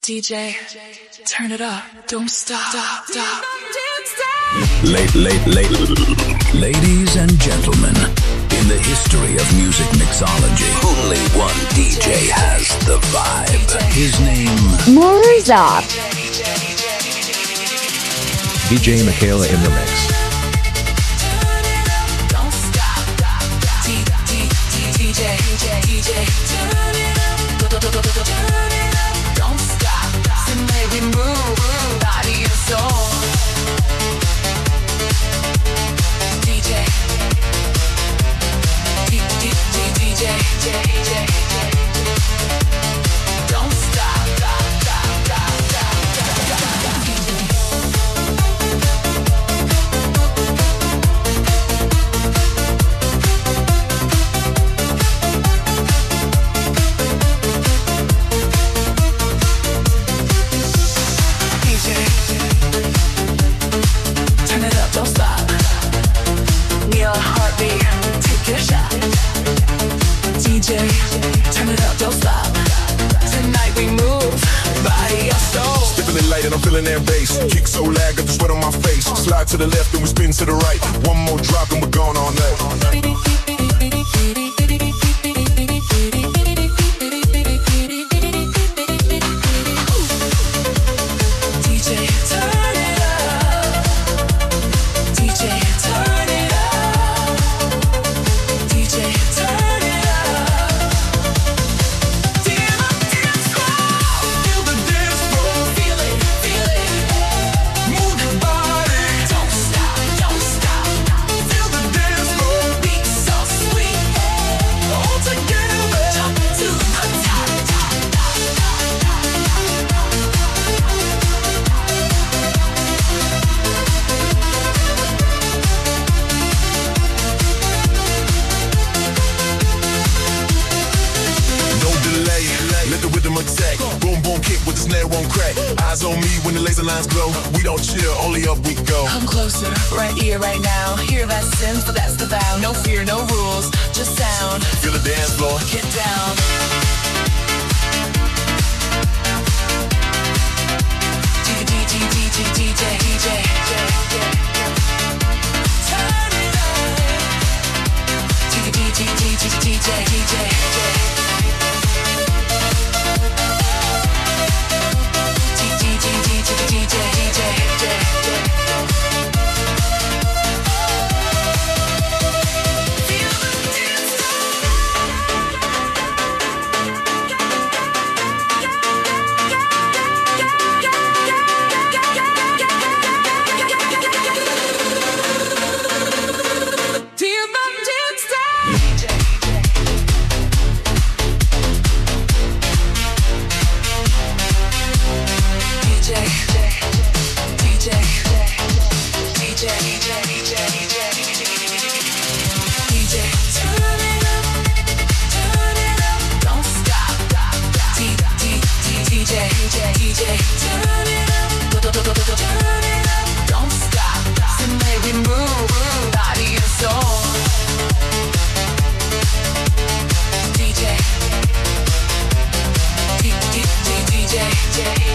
DJ, turn it up, don't stop. Ladies and gentlemen, in the history of music mixology, only one DJ has the vibe. His name, Murzak. DJ Michaela in the mix. To the left and we spin to the right. One more drop and we're gone all night. We don't chill, only up we go. Come closer, right here, right now. Hear that synth, but that's the vow. No fear, no rules, just sound. Feel the dance floor. Get down. DJ. Turn it up. DJ. DJ.